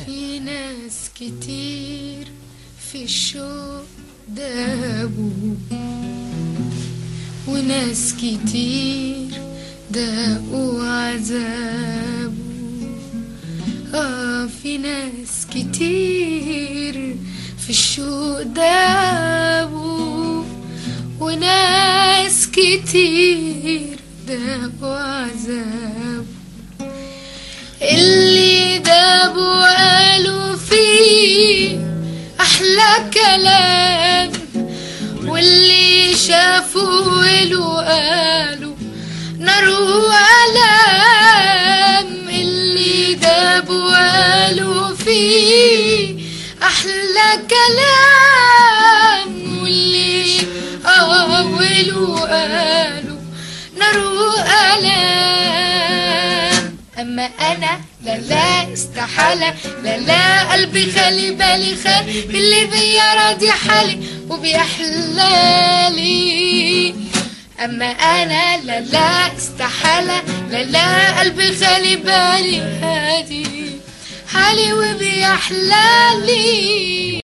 في ناس كتير في الشوق دابوا، وناس كتير داقوا عذابه. في ناس كتير في الشوق دابوا، وناس كتير داقوا عذابه. اللي دابوا قالوا فيه أحلى كلام، واللي شافوا ولو قالوا نار وألام. اللي دابوا قالوا فيه أحلى كلام، واللي ولو قالوا نار وألام. أما أنا لا استحالة، لا قلبي خالي بالي خالي باللي بيا راضي حالي وبيحلالي. أما أنا لا استحالة، لا قلبي خالي بالي هادي حالي وبيحلالي.